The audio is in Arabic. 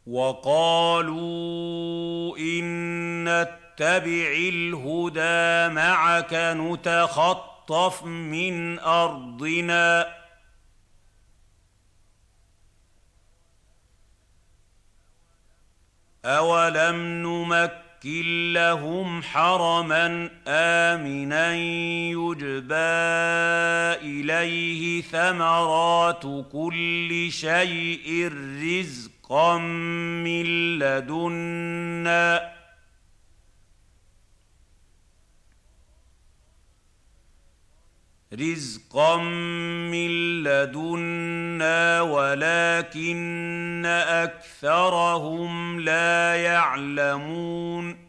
وقالوا إن نتبع الهدى معك نتخطف من أرضنا أولم نمكن لهم حرما آمنا يجبى إليه ثمرات كل شيء رزقا من لدنا ولكن أكثرهم لا يعلمون